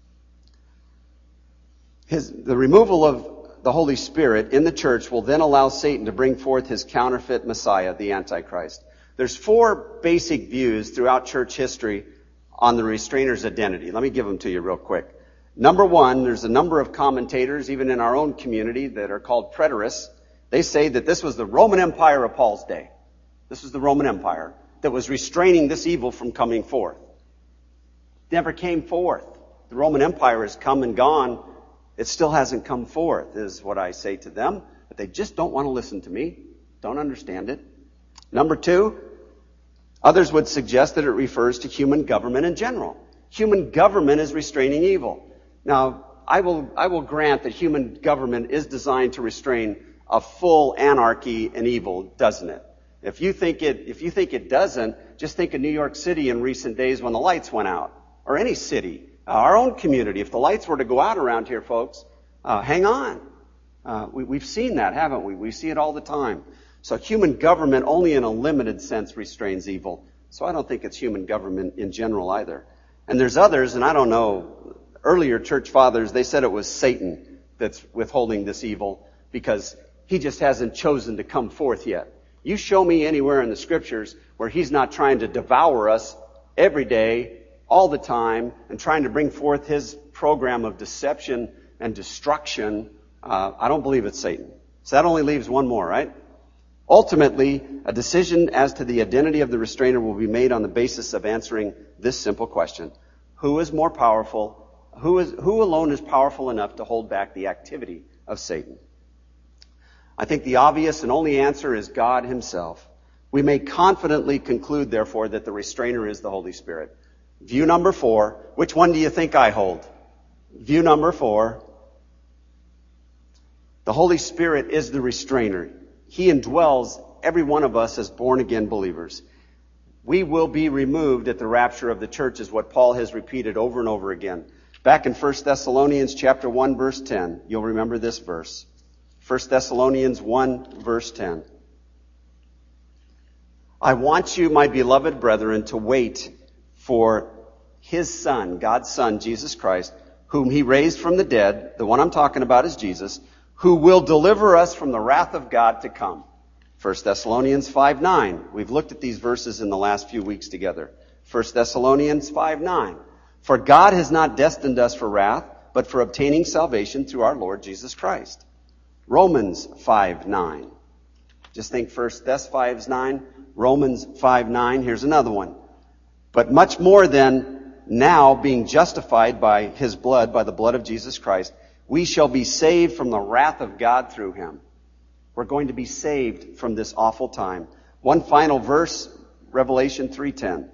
His, the removal of the Holy Spirit in the church will then allow Satan to bring forth his counterfeit Messiah, the Antichrist. There's four basic views throughout church history on the restrainer's identity. Let me give them to you real quick. Number one, there's a number of commentators, even in our own community, that are called preterists. They say that this was the Roman Empire of Paul's day. This was the Roman Empire that was restraining this evil from coming forth. It never came forth. The Roman Empire has come and gone. It still hasn't come forth, is what I say to them. But they just don't want to listen to me. Don't understand it. Number two, others would suggest that it refers to human government in general. Human government is restraining evil. Now, I will, I will grant that human government is designed to restrain a full anarchy and evil, doesn't it? If you think it, if you think it doesn't, just think of New York City in recent days when the lights went out. Or any city. Uh, our own community. If the lights were to go out around here, folks, uh, hang on. Uh, we, we've seen that, haven't we? We see it all the time. So human government only in a limited sense restrains evil. So I don't think it's human government in general either. And there's others, and I don't know, earlier church fathers, they said it was Satan that's withholding this evil because he just hasn't chosen to come forth yet. You show me anywhere in the scriptures where he's not trying to devour us every day, all the time, and trying to bring forth his program of deception and destruction. Uh, I don't believe it's Satan. So that only leaves one more, right? Ultimately, a decision as to the identity of the restrainer will be made on the basis of answering this simple question. Who is more powerful? Who is, who alone is powerful enough to hold back the activity of Satan? I think the obvious and only answer is God himself. We may confidently conclude, therefore, that the restrainer is the Holy Spirit. View number four. Which one do you think I hold? View number four. The Holy Spirit is the restrainer. He indwells every one of us as born-again believers. We will be removed at the rapture of the church, is what Paul has repeated over and over again. Back in First Thessalonians chapter one, verse ten, you'll remember this verse. First Thessalonians one, verse ten. I want you, my beloved brethren, to wait for his Son, God's Son, Jesus Christ, whom he raised from the dead. The one I'm talking about is Jesus, who will deliver us from the wrath of God to come. First Thessalonians five nine. We've looked at these verses in the last few weeks together. First Thessalonians five nine. For God has not destined us for wrath, but for obtaining salvation through our Lord Jesus Christ. Romans five nine. Just think First Thess five nine, Romans five nine. Here's another one. But much more than now, being justified by his blood, by the blood of Jesus Christ, we shall be saved from the wrath of God through him. We're going to be saved from this awful time. One final verse, Revelation three ten.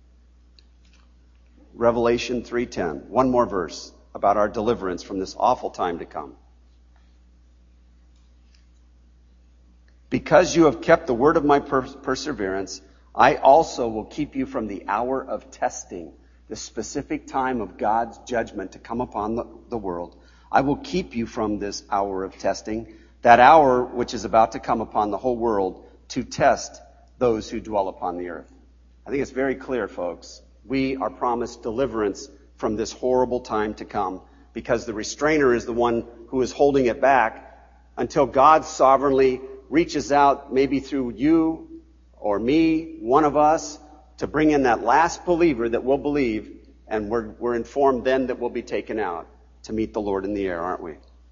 Revelation three ten. One more verse about our deliverance from this awful time to come. Because you have kept the word of my per- perseverance, I also will keep you from the hour of testing, the specific time of God's judgment to come upon the, the world. I will keep you from this hour of testing, that hour which is about to come upon the whole world to test those who dwell upon the earth. I think it's very clear, folks. We are promised deliverance from this horrible time to come because the restrainer is the one who is holding it back until God sovereignly reaches out, maybe through you or me, one of us, to bring in that last believer that will believe, and we're, we're informed then that we'll be taken out to meet the Lord in the air, aren't we?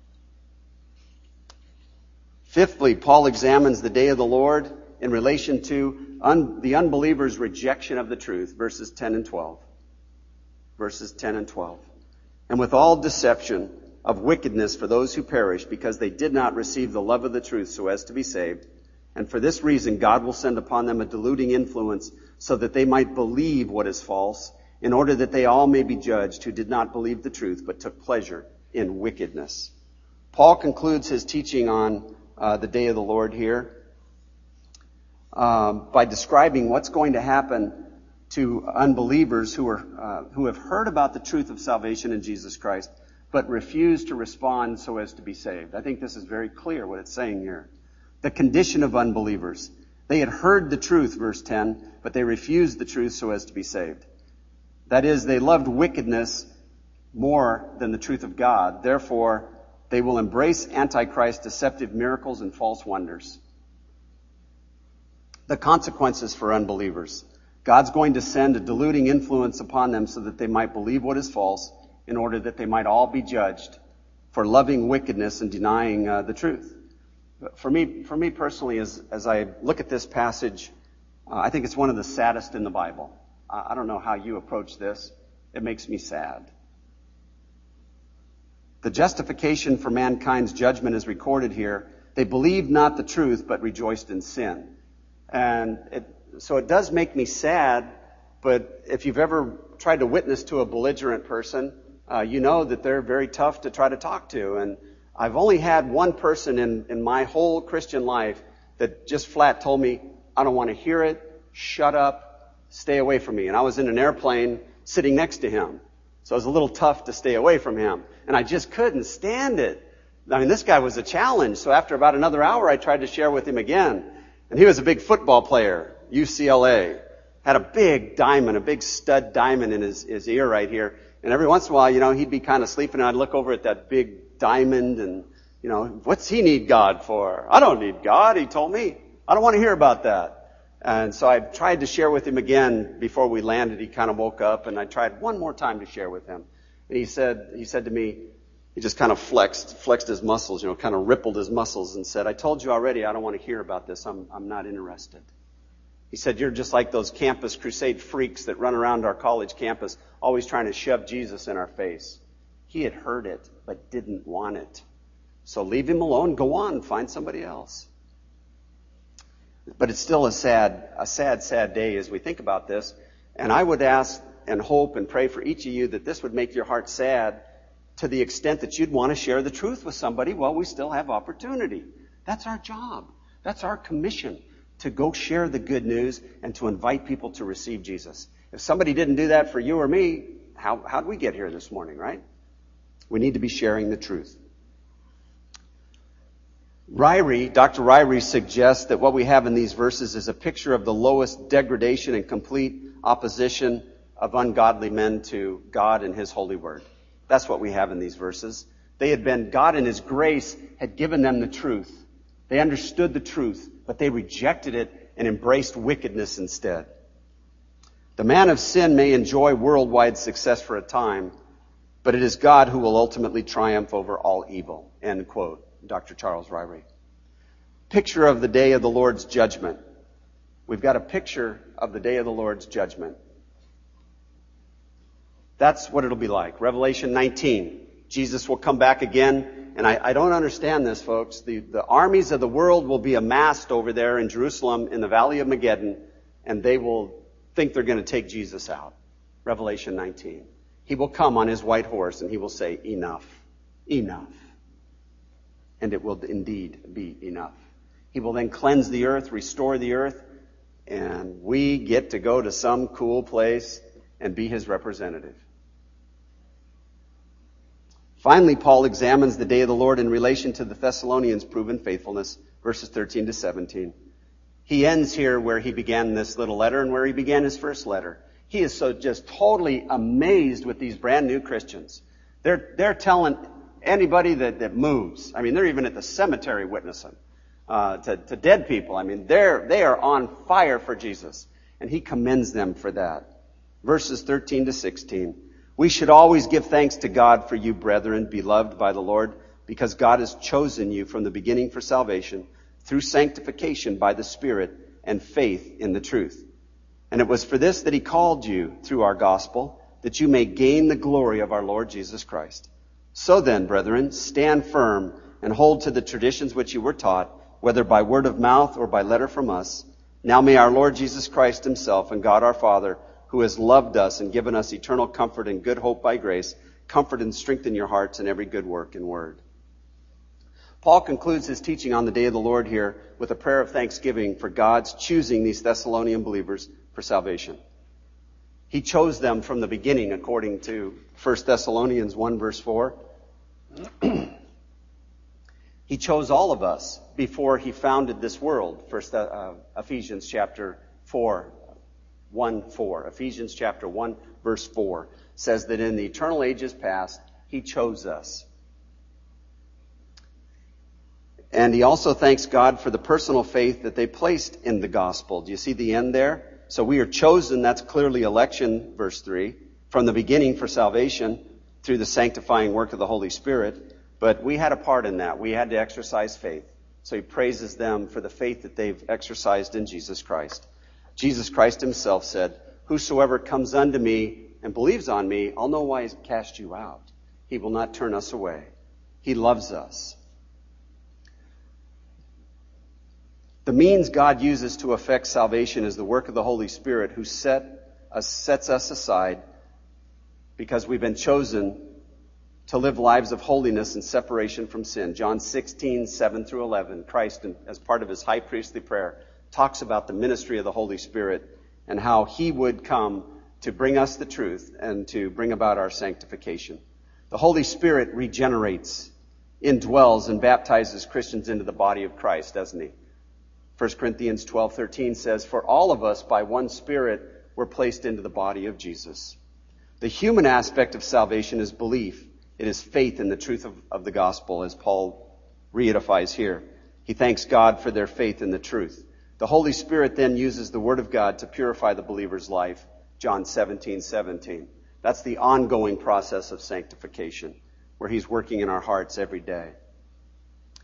Fifthly, Paul examines the day of the Lord in relation to un, the unbeliever's rejection of the truth, verses ten and twelve. Verses ten and twelve. And with all deception of wickedness for those who perish, because they did not receive the love of the truth so as to be saved. And for this reason, God will send upon them a deluding influence so that they might believe what is false, in order that they all may be judged who did not believe the truth, but took pleasure in wickedness. Paul concludes his teaching on uh, the day of the Lord here um, by describing what's going to happen to unbelievers who are uh, who have heard about the truth of salvation in Jesus Christ, but refuse to respond so as to be saved. I think this is very clear what it's saying here. The condition of unbelievers. They had heard the truth, verse ten, but they refused the truth so as to be saved. That is, they loved wickedness more than the truth of God. Therefore, they will embrace Antichrist's deceptive miracles and false wonders. The consequences for unbelievers. God's going to send a deluding influence upon them so that they might believe what is false, in order that they might all be judged for loving wickedness and denying uh, the truth. For me, for me personally, as, as I look at this passage, uh, I think it's one of the saddest in the Bible. Uh, I don't know how you approach this. It makes me sad. The justification for mankind's judgment is recorded here. They believed not the truth, but rejoiced in sin. And it, so it does make me sad, but if you've ever tried to witness to a belligerent person, Uh, you know that they're very tough to try to talk to. And I've only had one person in, in my whole Christian life that just flat told me, I don't want to hear it, shut up, stay away from me. And I was in an airplane sitting next to him. So it was a little tough to stay away from him. And I just couldn't stand it. I mean, this guy was a challenge. So after about another hour, I tried to share with him again. And he was a big football player, U C L A. Had a big diamond, a big stud diamond in his, his ear right here. And every once in a while, you know, he'd be kind of sleeping, and I'd look over at that big diamond and, you know, what's he need God for? I don't need God, he told me. I don't want to hear about that. And so I tried to share with him again before we landed. He kind of woke up, and I tried one more time to share with him. And he said, he said to me, he just kind of flexed, flexed his muscles, you know, kind of rippled his muscles and said, I told you already I don't want to hear about this. I'm, I'm not interested. He said, you're just like those campus crusade freaks that run around our college campus, always trying to shove Jesus in our face. He had heard it, but didn't want it. So leave him alone, go on, find somebody else. But it's still a sad, a sad, sad day as we think about this. And I would ask and hope and pray for each of you that this would make your heart sad to the extent that you'd want to share the truth with somebody while we still have opportunity. That's our job. That's our commission, to go share the good news and to invite people to receive Jesus. If somebody didn't do that for you or me, how, how'd we get here this morning, right? We need to be sharing the truth. Ryrie, Doctor Ryrie suggests that what we have in these verses is a picture of the lowest degradation and complete opposition of ungodly men to God and His holy word. That's what we have in these verses. They had been, God in His grace had given them the truth. They understood the truth, but they rejected it and embraced wickedness instead. The man of sin may enjoy worldwide success for a time, but it is God who will ultimately triumph over all evil. End quote. Doctor Charles Ryrie. Picture of the day of the Lord's judgment. We've got a picture of the day of the Lord's judgment. That's what it'll be like. Revelation nineteen. Jesus will come back again. And I, I don't understand this, folks. The, the armies of the world will be amassed over there in Jerusalem in the Valley of Megiddon, and they will think they're going to take Jesus out. Revelation nineteen. He will come on his white horse and he will say, enough, enough. And it will indeed be enough. He will then cleanse the earth, restore the earth, and we get to go to some cool place and be his representative. Finally, Paul examines the day of the Lord in relation to the Thessalonians' proven faithfulness, verses thirteen to seventeen. He ends here where he began this little letter and where he began his first letter. He is so just totally amazed with these brand new Christians. They're, they're telling anybody that, that moves. I mean, they're even at the cemetery witnessing uh, to, to dead people. I mean, they're, they are on fire for Jesus. And he commends them for that. Verses thirteen to sixteen. We should always give thanks to God for you, brethren, beloved by the Lord, because God has chosen you from the beginning for salvation through sanctification by the Spirit and faith in the truth. And it was for this that he called you through our gospel, that you may gain the glory of our Lord Jesus Christ. So then, brethren, stand firm and hold to the traditions which you were taught, whether by word of mouth or by letter from us. Now may our Lord Jesus Christ himself and God our Father, who has loved us and given us eternal comfort and good hope by grace, comfort and strengthen your hearts in every good work and word. Paul concludes his teaching on the day of the Lord here with a prayer of thanksgiving for God's choosing these Thessalonian believers for salvation. He chose them from the beginning, according to First Thessalonians one, verse four. He chose all of us before he founded this world. First uh, Ephesians chapter four, one, four. Ephesians chapter one, verse four says that in the eternal ages past, he chose us. And he also thanks God for the personal faith that they placed in the gospel. Do you see the end there? So we are chosen, that's clearly election, verse three, from the beginning for salvation through the sanctifying work of the Holy Spirit. But we had a part in that. We had to exercise faith. So he praises them for the faith that they've exercised in Jesus Christ. Jesus Christ himself said, whosoever comes unto me and believes on me, I'll know why he's cast you out. He will not turn us away. He loves us. The means God uses to effect salvation is the work of the Holy Spirit, who set us, sets us aside because we've been chosen to live lives of holiness and separation from sin. John sixteen, seven through eleven, Christ, as part of his high priestly prayer, talks about the ministry of the Holy Spirit and how he would come to bring us the truth and to bring about our sanctification. The Holy Spirit regenerates, indwells, and baptizes Christians into the body of Christ, doesn't he? First Corinthians twelve thirteen says, for all of us by one Spirit were placed into the body of Jesus. The human aspect of salvation is belief. It is faith in the truth of, of the gospel, as Paul reedifies here. He thanks God for their faith in the truth. The Holy Spirit then uses the Word of God to purify the believer's life. John seventeen seventeen. That's the ongoing process of sanctification, where he's working in our hearts every day.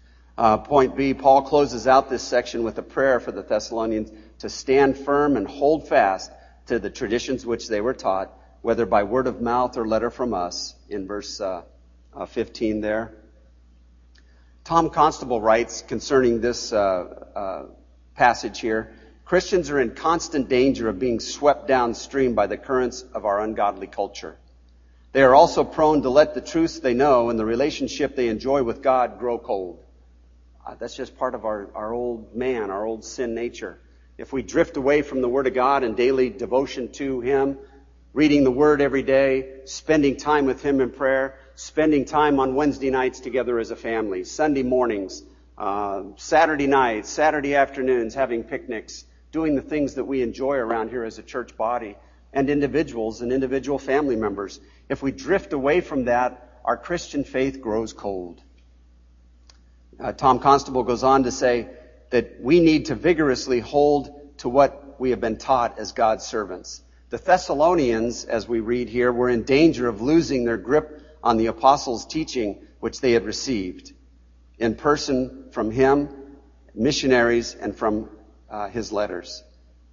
Uh, point B, Paul closes out this section with a prayer for the Thessalonians to stand firm and hold fast to the traditions which they were taught, whether by word of mouth or letter from us, in verse uh, uh, fifteen there. Tom Constable writes concerning this uh, uh, passage here, Christians are in constant danger of being swept downstream by the currents of our ungodly culture. They are also prone to let the truths they know and the relationship they enjoy with God grow cold. Uh, that's just part of our, our old man, our old sin nature. If we drift away from the Word of God and daily devotion to Him, reading the Word every day, spending time with Him in prayer, spending time on Wednesday nights together as a family, Sunday mornings, uh, Saturday nights, Saturday afternoons, having picnics, doing the things that we enjoy around here as a church body, and individuals and individual family members. If we drift away from that, our Christian faith grows cold. Uh, Tom Constable goes on to say that we need to vigorously hold to what we have been taught as God's servants. The Thessalonians, as we read here, were in danger of losing their grip on the apostles' teaching which they had received in person from him, missionaries, and from uh, his letters.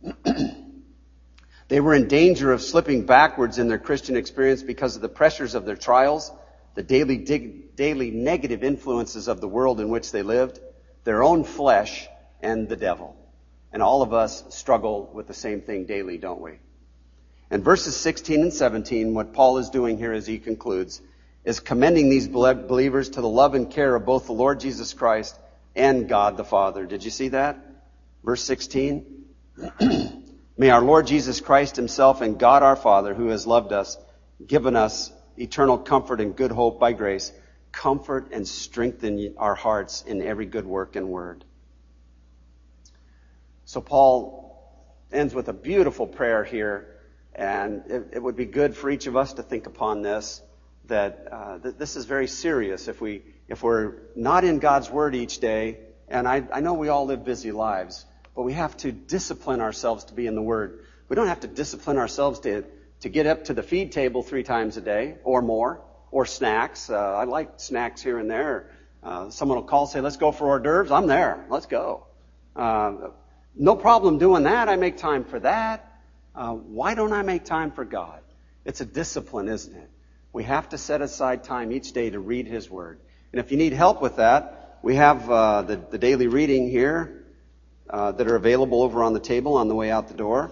They were in danger of slipping backwards in their Christian experience because of the pressures of their trials, the daily dig, daily negative influences of the world in which they lived, their own flesh, and the devil. And all of us struggle with the same thing daily, don't we? In verses sixteen and seventeen, what Paul is doing here as he concludes is commending these believers to the love and care of both the Lord Jesus Christ and God the Father. Did you see that? Verse sixteen. May our Lord Jesus Christ himself and God our Father, who has loved us, given us eternal comfort and good hope by grace, comfort and strengthen our hearts in every good work and word. So Paul ends with a beautiful prayer here, and it, it would be good for each of us to think upon this, that uh, th- this is very serious. If, we, if we're not in God's Word each day, and I, I know we all live busy lives, but we have to discipline ourselves to be in the Word. We don't have to discipline ourselves to, to get up to the feed table three times a day or more, or snacks. Uh, I like snacks here and there. Uh, someone will call and say, let's go for hors d'oeuvres. I'm there. Let's go. Uh, no problem doing that. I make time for that. Uh, why don't I make time for God? It's a discipline, isn't it? We have to set aside time each day to read His Word. And if you need help with that, we have uh, the, the daily reading here uh, that are available over on the table on the way out the door.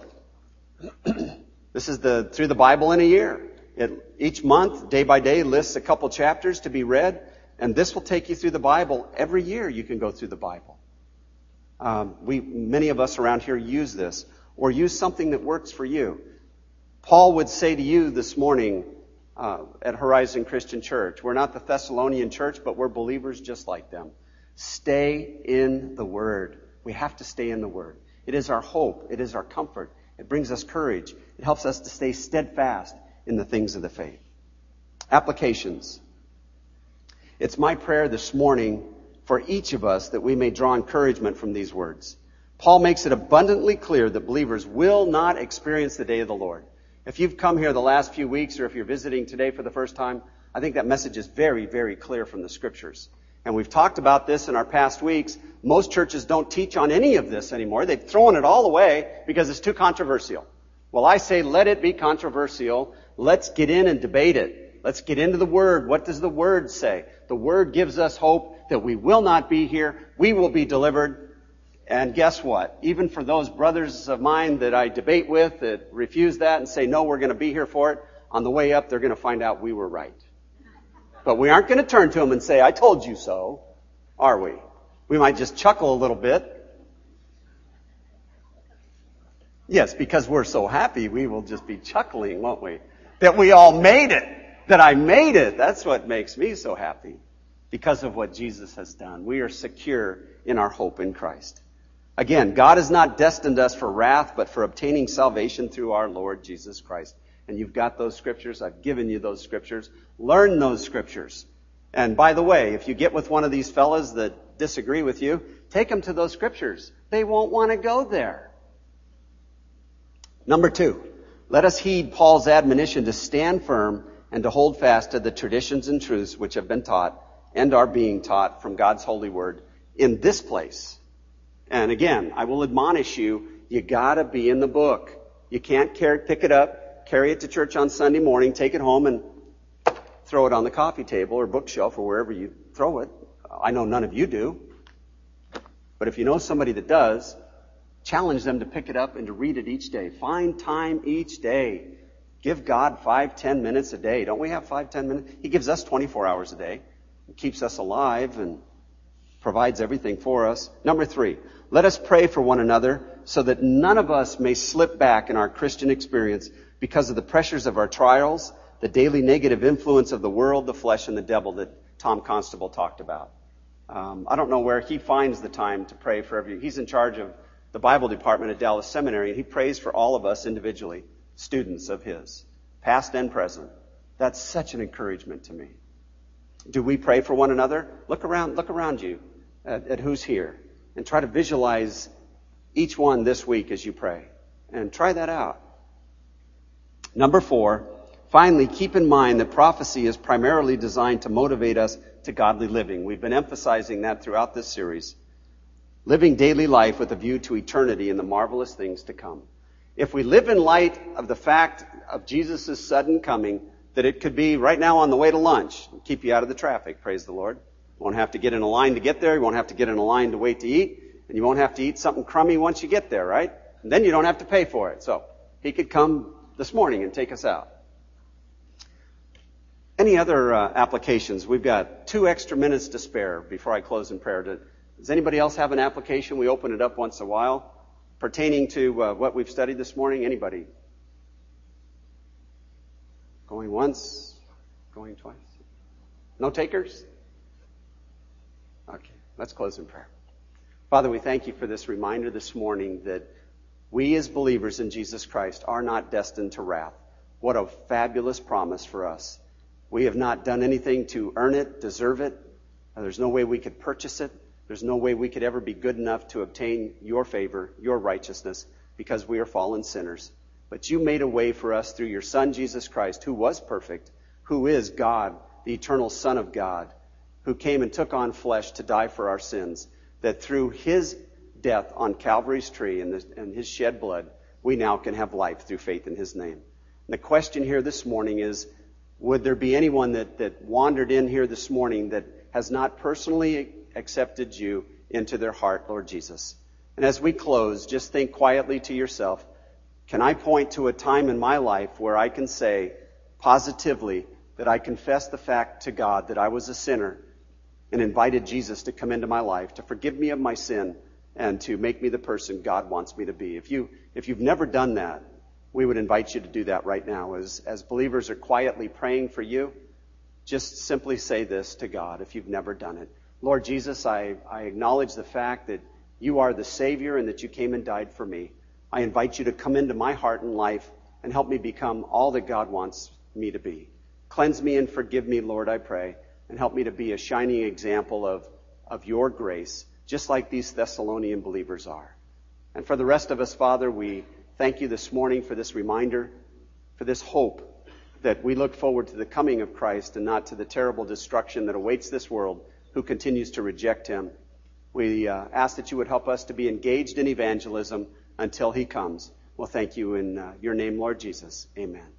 This is the Through the Bible in a Year. It, each month, day by day, lists a couple chapters to be read, and this will take you through the Bible. Every year you can go through the Bible. Um, we, many of us around here use this, or use something that works for you. Paul would say to you this morning uh, at Horizon Christian Church, we're not the Thessalonian church, but we're believers just like them. Stay in the Word. We have to stay in the Word. It is our hope. It is our comfort. It brings us courage. It helps us to stay steadfast in the things of the faith. Applications. It's my prayer this morning for each of us that we may draw encouragement from these words. Paul makes it abundantly clear that believers will not experience the day of the Lord. If you've come here the last few weeks, or if you're visiting today for the first time, I think that message is very, very clear from the Scriptures. And we've talked about this in our past weeks. Most churches don't teach on any of this anymore. They've thrown it all away because it's too controversial. Well, I say let it be controversial. Let's get in and debate it. Let's get into the Word. What does the Word say? The Word gives us hope that we will not be here. We will be delivered. And guess what? Even for those brothers of mine that I debate with that refuse that and say, no, we're going to be here for it, on the way up, they're going to find out we were right. But we aren't going to turn to them and say, I told you so, are we? We might just chuckle a little bit. Yes, because we're so happy, we will just be chuckling, won't we? That we all made it. That I made it. That's what makes me so happy. Because of what Jesus has done. We are secure in our hope in Christ. Again, God has not destined us for wrath, but for obtaining salvation through our Lord Jesus Christ. And you've got those scriptures. I've given you those scriptures. Learn those scriptures. And by the way, if you get with one of these fellas that disagree with you, take them to those scriptures. They won't want to go there. Number two, let us heed Paul's admonition to stand firm and to hold fast to the traditions and truths which have been taught and are being taught from God's holy word in this place. And again, I will admonish you, you gotta be in the book. You can't carry, pick it up, carry it to church on Sunday morning, take it home and throw it on the coffee table or bookshelf or wherever you throw it. I know none of you do. But if you know somebody that does, challenge them to pick it up and to read it each day. Find time each day. Give God five, ten minutes a day. Don't we have five, ten minutes? He gives us twenty-four hours a day. He keeps us alive and provides everything for us. Number three, let us pray for one another so that none of us may slip back in our Christian experience because of the pressures of our trials, the daily negative influence of the world, the flesh, and the devil that Tom Constable talked about. Um, I don't know where he finds the time to pray for every. He's in charge of the Bible department at Dallas Seminary, and he prays for all of us individually, students of his, past and present. That's such an encouragement to me. Do we pray for one another? Look around, look around you at, at who's here, and try to visualize each one this week as you pray, and try that out. Number four, finally, keep in mind that prophecy is primarily designed to motivate us to godly living. We've been emphasizing that throughout this series. Living daily life with a view to eternity and the marvelous things to come. If we live in light of the fact of Jesus' sudden coming, that it could be right now on the way to lunch, keep you out of the traffic, praise the Lord. You won't have to get in a line to get there. You won't have to get in a line to wait to eat. And you won't have to eat something crummy once you get there, right? And then you don't have to pay for it. So he could come this morning and take us out. Any other uh, applications? We've got two extra minutes to spare before I close in prayer. Does anybody else have an application? We open it up once in a while pertaining to uh, what we've studied this morning. Anybody? Going once? Going twice? No takers? Okay, let's close in prayer. Father, we thank you for this reminder this morning that we as believers in Jesus Christ are not destined to wrath. What a fabulous promise for us. We have not done anything to earn it, deserve it. There's no way we could purchase it. There's no way we could ever be good enough to obtain your favor, your righteousness, because we are fallen sinners. But you made a way for us through your Son, Jesus Christ, who was perfect, who is God, the eternal Son of God, who came and took on flesh to die for our sins, that through his death on Calvary's tree and, the, and his shed blood, we now can have life through faith in his name. And the question here this morning is, would there be anyone that, that wandered in here this morning that has not personally accepted you into their heart, Lord Jesus? And as we close, just think quietly to yourself, can I point to a time in my life where I can say positively that I confess the fact to God that I was a sinner and invited Jesus to come into my life, to forgive me of my sin, and to make me the person God wants me to be? If you, if you've never done that, we would invite you to do that right now. As, as believers are quietly praying for you, just simply say this to God if you've never done it. Lord Jesus, I, I acknowledge the fact that you are the Savior and that you came and died for me. I invite you to come into my heart and life and help me become all that God wants me to be. Cleanse me and forgive me, Lord, I pray, and help me to be a shining example of, of your grace, just like these Thessalonian believers are. And for the rest of us, Father, we thank you this morning for this reminder, for this hope that we look forward to the coming of Christ and not to the terrible destruction that awaits this world who continues to reject him. We uh, ask that you would help us to be engaged in evangelism until he comes. Well, thank you in uh, your name, Lord Jesus. Amen.